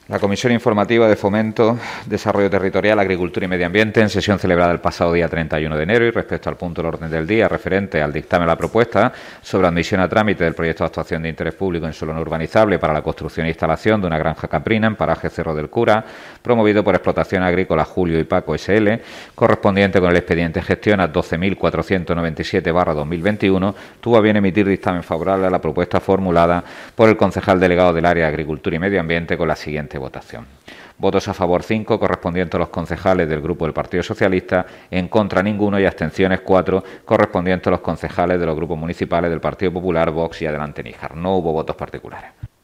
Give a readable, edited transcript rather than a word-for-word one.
La Comisión Informativa de Fomento, Desarrollo Territorial, Agricultura y Medio Ambiente, en sesión celebrada el pasado día 31 de enero y respecto al punto del orden del día referente al dictamen de la propuesta sobre admisión a trámite del proyecto de actuación de interés público en suelo no urbanizable para la construcción e instalación de una granja caprina en paraje Cerro del Cura, promovido por Explotación Agrícola Julio y Paco S.L., correspondiente con el expediente gestión a 12.497/2021, tuvo a bien emitir dictamen favorable a la propuesta formulada por el concejal delegado del área de Agricultura y Medio Ambiente con la siguiente votación. Votos a favor 5, correspondientes a los concejales del Grupo del Partido Socialista, en contra ninguno y abstenciones 4, correspondientes a los concejales de los grupos municipales del Partido Popular, Vox y Adelante Níjar. No hubo votos particulares.